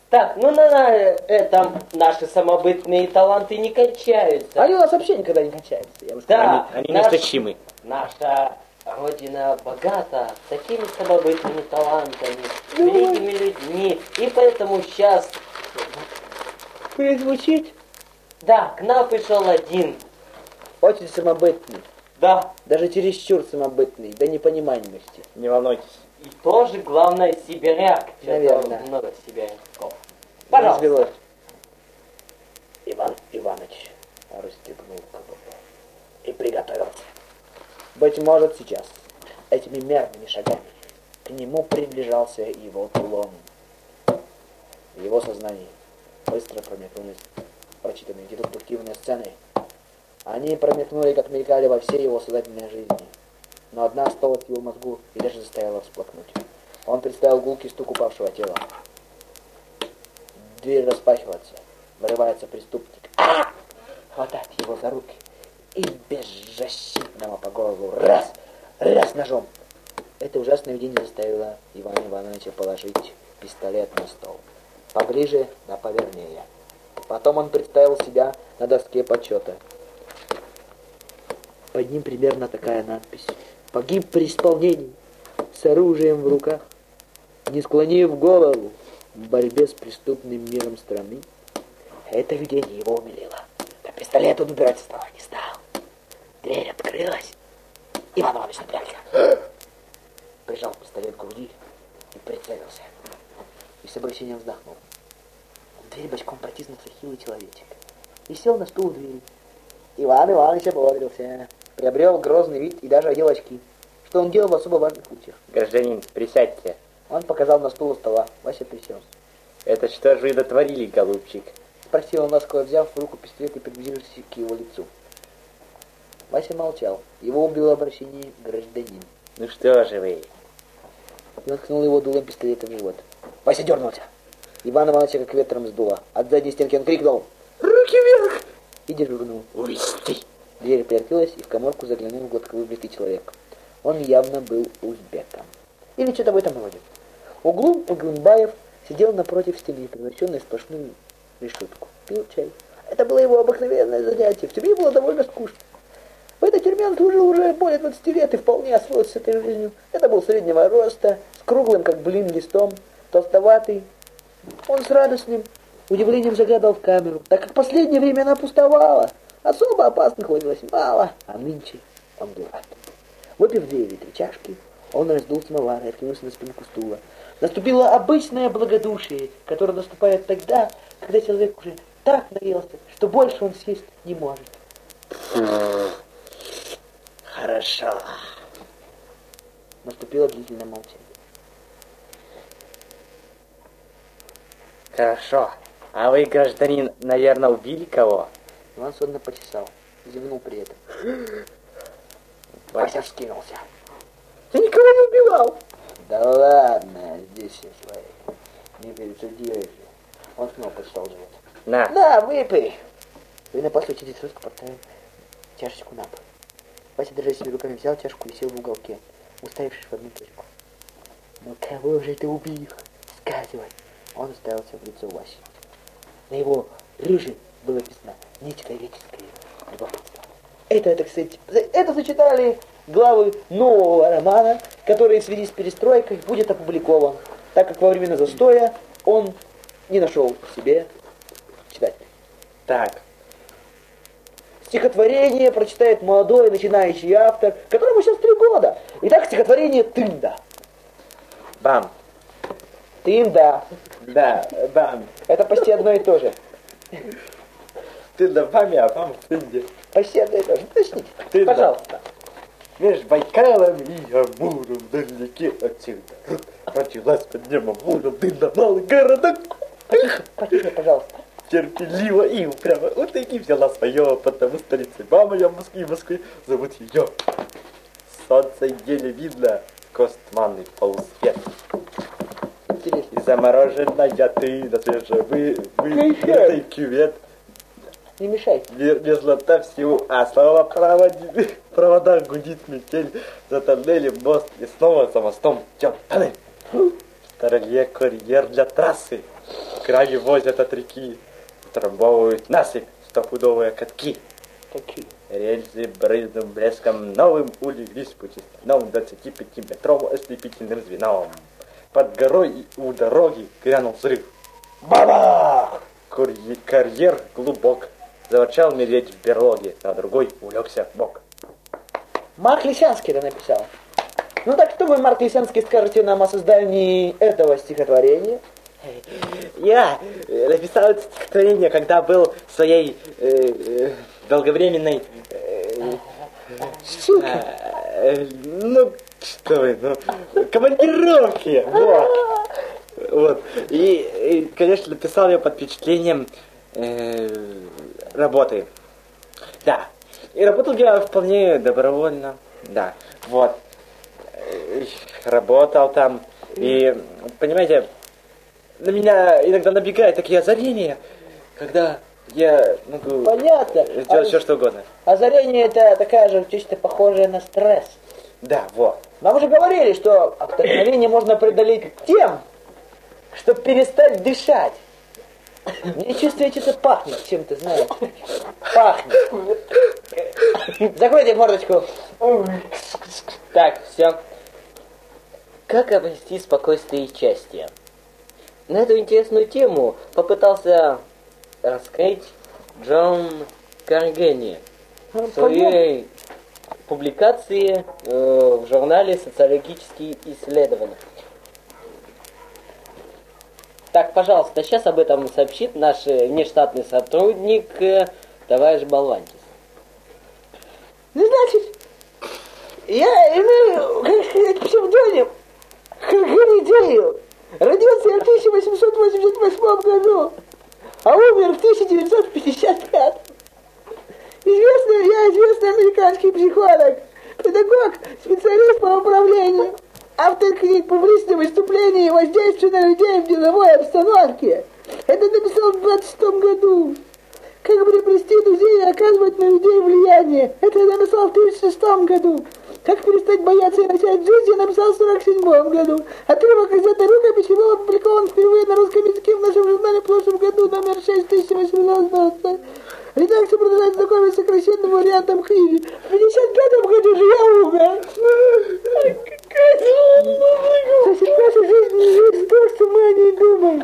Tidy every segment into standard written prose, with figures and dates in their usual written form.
Так, ну на этом наши самобытные таланты не кончаются. Они у нас вообще никогда не кончаются. Да, они неистощимы. Наша Родина богата такими самобытными талантами, великими людьми. И поэтому сейчас... Перезвучить? Да, к нам пришел один. Очень самобытный. Да. Даже чересчур самобытный, до непонимаемости. Не волнуйтесь. И тоже, главное, сибиряк. Наверное. Много сибиряков. Пожалуйста. Развелось. Иван Иванович расстегнул КПП и приготовился. Быть может, сейчас, этими мерными шагами, к нему приближался его кулон. В его сознании быстро промелькнулись прочитанные дедуктивные сцены. Они промелькнули, как мелькали во всей его сознательной жизни. Но одна осталась в его мозгу и даже заставила всплакнуть. Он представил гулкий стук упавшего тела. Дверь распахивается, вырывается преступник. Хватает его за руки и беззащитного по голову раз ножом. Это ужасное видение заставило Ивана Ивановича положить пистолет на стол. Поближе, да повернее. Потом он представил себя на доске почета. Под ним примерно такая надпись: «Погиб при исполнении, с оружием в руках, не склонив голову в борьбе с преступным миром страны». Это видение его умилило. Но пистолет он убирать со стола не стал. Дверь открылась. Иван Иванович напрягся. Прижал пистолет к груди и прицелился. И с облегчением вздохнул. В дверь бочком протиснулся хилый человечек и сел на стул у двери. Иван Иванович ободрился, приобрел грозный вид и даже одел очки, что он делал в особо важных случаях. Гражданин, присядьте. Он показал на стул у стола. Вася присел. Это что же вы дотворили, голубчик? Спросил он, ласково взяв в руку пистолет и приблизившись к его лицу. Вася молчал. Его убило обращение «гражданин». Ну что же вы? И он ткнул его дулом пистолета в живот. Вася дернулся. Иван Ивановича как ветром сдуло. От задней стенки он крикнул: «Руки вверх!» И дежурнул. Увести! Дверь приоткрылась, и в каморку заглянул гладко выбритый человек. Он явно был узбеком. Или что-то в этом роде. Углум Углумбаев сидел напротив стены, превращенной в сплошную решетку. Пил чай. Это было его обыкновенное занятие. В тюрьме было довольно скучно. В этой тюрьме он служил уже более 20 лет и вполне освоился с этой жизнью. Это был среднего роста, с круглым, как блин, листом, толстоватый. Он с радостным удивлением заглядывал в камеру, так как в последнее время она пустовала. Особо опасных ловилось мало, а нынче он был рад. Выпив 2 или 3 чашки, он раздул самовар и откинулся на спинку стула. Наступило обычное благодушие, которое наступает тогда, когда человек уже так наелся, что больше он съесть не может. Хорошо. Наступило длительное молчание. Хорошо. А вы, гражданин, наверное, убили кого? Иван сонно почесал, зевнул при этом. Вася вскинулся. Я никого не убивал. Да ладно, здесь я свои. Не перед судьей же. Он снова почесал живот. На, выпей. И на после через руску поставил чашечку на пол. Вася, держа себе руками, взял чашку и сел в уголке, уставившись в одну точку. Ну кого же ты убил? Сказывай. Он уставился в лицо Васи. На его рыже было написано нечеловеческое любопытство. Это, так сказать, это зачитали главы нового романа, который в связи с перестройкой будет опубликован, так как во времена застоя он не нашел в себе читателей. Так. Стихотворение прочитает молодой начинающий автор, которому сейчас 3 года. Итак, стихотворение «Тында». Бам. Тында. Да, бам. Это почти одно и то же. Тында бам, а бам в тынде. Почти одно и то же. Уточните, Тында. пожалуйста. Между Байкалом и Амуром вдалеке отсюда родилась под небом Амуром тында, малый городок. Потише, пожалуйста. Терпеливо и упрямо у таки взяла свое, потому столицей мама я в Москве зовут ее. Солнце еле видно, костманный полусвет. Интересно. И замороженная ты на свежевыпитый кювет. Не мешайте. Мерзлота всего, а слова провода гудит метель, за тоннелем мост и снова за мостом тет тоннель. В стороне курьер для трассы. кране возят от реки, утрамбовывают насыпь, стопудовые катки. Какие? Рельсы брызным блеском новым улеглись пути, новым 25-метровым ослепительным звеном. Под горой и у дороги грянул взрыв. Бабах! Карьер глубок. Заворчал медведь в берлоге, а другой улегся в бок. Марк Лисянский это написал. Ну так что вы, Марк Лисянский, скажете нам о создании этого стихотворения? Я написал это стихотворение, когда был в своей долговременной... ну, что вы, командировке. Вот. И, конечно, написал я под впечатлением работы. Да. И работал я вполне добровольно. Да. Вот. Работал там. И, понимаете, на меня иногда набегает такие озарения, когда я могу сделать все, что угодно. Озарение это такая же, чисто похожая на стресс. Да, вот. Нам уже говорили, что вдохновение можно преодолеть тем, чтобы перестать дышать. Мне чувствуете, это пахнет чем-то, знаете. Пахнет. Закройте мордочку. Так, все. Как обрести спокойствие и счастье? На эту интересную тему попытался раскрыть Джон Каргени в своей публикации в журнале «Социологические исследования». Так, пожалуйста, сейчас об этом сообщит наш внештатный сотрудник товарищ Болвантис. Ну, значит, я имею, как сказать, псевдоним Карганидею. Родился я в 1888 году, а умер в 1955. Я известный американский психолог, педагог, специалист по управлению, автор книг «Публичные выступления и воздействие на людей в деловой обстановке». Это написал в 26 году. «Как приобрести друзей и оказывать на людей влияние». Это я написал в 2006 году. «Как перестать бояться и начать жизнь» я написал в 1947 году. Отрывок из этой рукописи был опубликован впервые на русском языке в нашем журнале в прошлом году, номер 6, 1820. Редакция продолжает знакомиться с сокращенным вариантом книги. В 55 году же я умер. Значит, наша жизнь не есть то, что мы о ней думаем.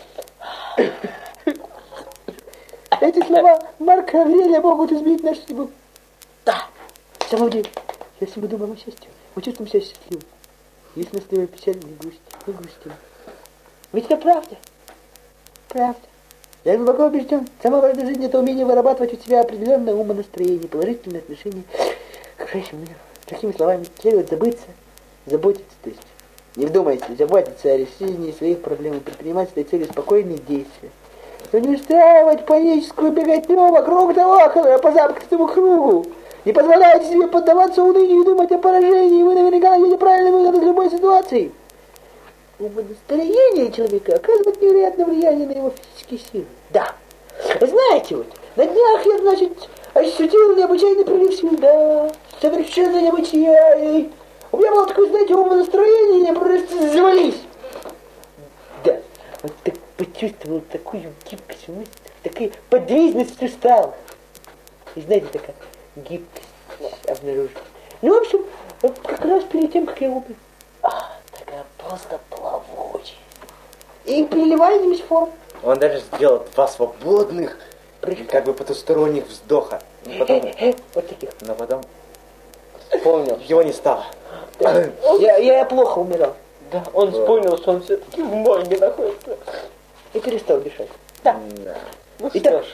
Эти слова Марка Аврелия могут изменить нашу судьбу. Да, в самом деле, если мы думаем о счастье, мы чувствуем себя счастливым. Если настроим печаль, не грустим. Ведь это правда. Правда. Я глубоко убежден, самая важная жизнь — это умение вырабатывать у себя определенное умонастроение, положительное отношение к окружающему миру. Такими словами следует заботиться, то есть не вдумайтесь, заботиться о решении своих проблем и предпринимать с этой целью спокойные действия. Но не устраивать паническую беготню вокруг да около, по замкнутому кругу. Не позволяйте себе поддаваться унынию и думать о поражении, вы наверняка найдете правильный выход из любой ситуации. Умонастроение человека оказывает невероятное влияние на его физические силы. Да. Знаете, вот, на днях я, значит, ощутил необычайный прилив сил. Да, совершенно необычайный. У меня было такое, знаете, умонастроение, я просто завались. Да, вот так почувствовал такую гибкость мысли, такую подвижность в суставах. И знаете, такая гибкость обнаружилась. Ну, в общем, как раз перед тем, как я умер. Такая просто плавучая. И переливаемость форм. Он даже сделал 2 свободных, как бы потусторонних вздоха. Потом, вот таких. но потом вспомнил, его не стало. Да. Я плохо умирал. Да, он вспомнил, что он все-таки в морге находится. И перестал дышать. Да. Ну Итак, что ж.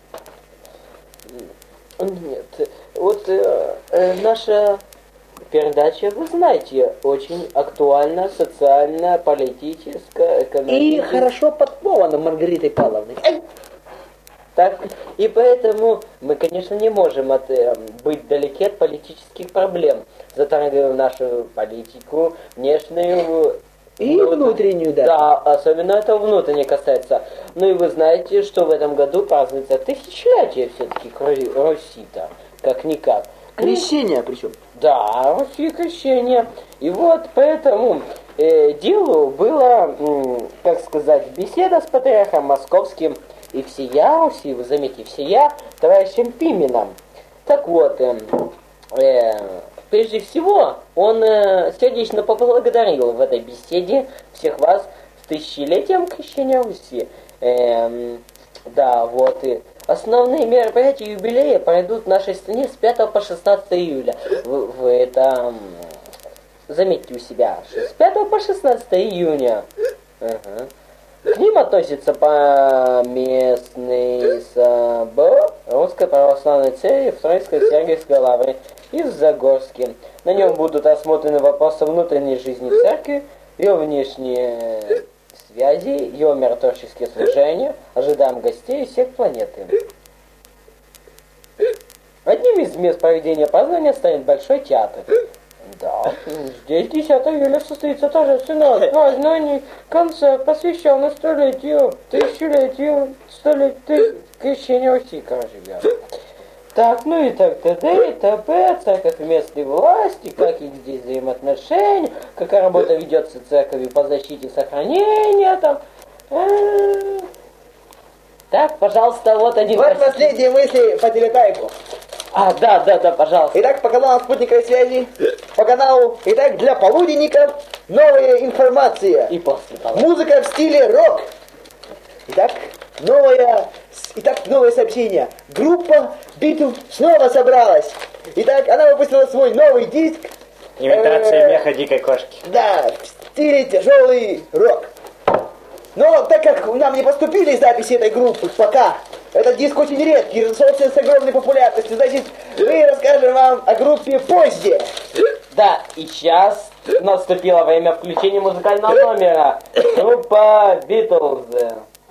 Нет, вот наша передача, вы знаете, очень актуальна, социально, политическая, экономическая. И хорошо подкована Маргаритой Павловной. Так, и поэтому мы, конечно, не можем быть далеки от политических проблем. Затрагиваем нашу политику, внешнюю и внутреннюю, да. Да, особенно это внутренне касается. Ну и вы знаете, что в этом году празднуется тысячелетие все-таки Руси-то, как-никак. Крещение причем. Да, Руси крещение. И вот поэтому делу было, так сказать, беседа с патриархом московским и всея, вы заметьте, всея товарищем Пименом. Так вот, прежде всего, он сердечно поблагодарил в этой беседе всех вас с тысячелетием крещения Руси. Да, вот и основные мероприятия юбилея пройдут в нашей стране с 5 по 16 июля. Вы это заметьте у себя, что с 5 по 16 июня. Ага. К ним относится поместный собор Русской Православной Церкви в Троицкой Сергиевской Лавре и в Загорске. На нем будут рассмотрены вопросы внутренней жизни церкви, ее внешние связи, ее миротворческие служения. Ожидаем гостей из всех планеты. Одним из мест проведения празднования станет Большой театр. Да, здесь 10 июля состоится торжественное празднование, концерт, посвященный тысячелетию крещения Руси, короче говоря. Так, ну и так т.д. и т.п. Церковь и местные власти, как их здесь взаимоотношения, какая работа ведется церковью по защите и сохранению там. Так, пожалуйста, вот один... Вот последние мысли по телетайпу. Да, пожалуйста. Итак, по каналу спутниковой связи, по каналу, итак, для полуденника новая информация. И после того. Музыка в стиле рок. Итак, новое сообщение. Группа Beatles снова собралась. Итак, она выпустила свой новый диск. Имитация меха дикой кошки. Да, в стиле тяжелый рок. Но так как нам не поступили записи этой группы пока, этот диск очень редкий, разошелся с огромной популярностью, значит, мы расскажем вам о группе позже. Да, и сейчас наступило время включения музыкального номера. Группа Beatles.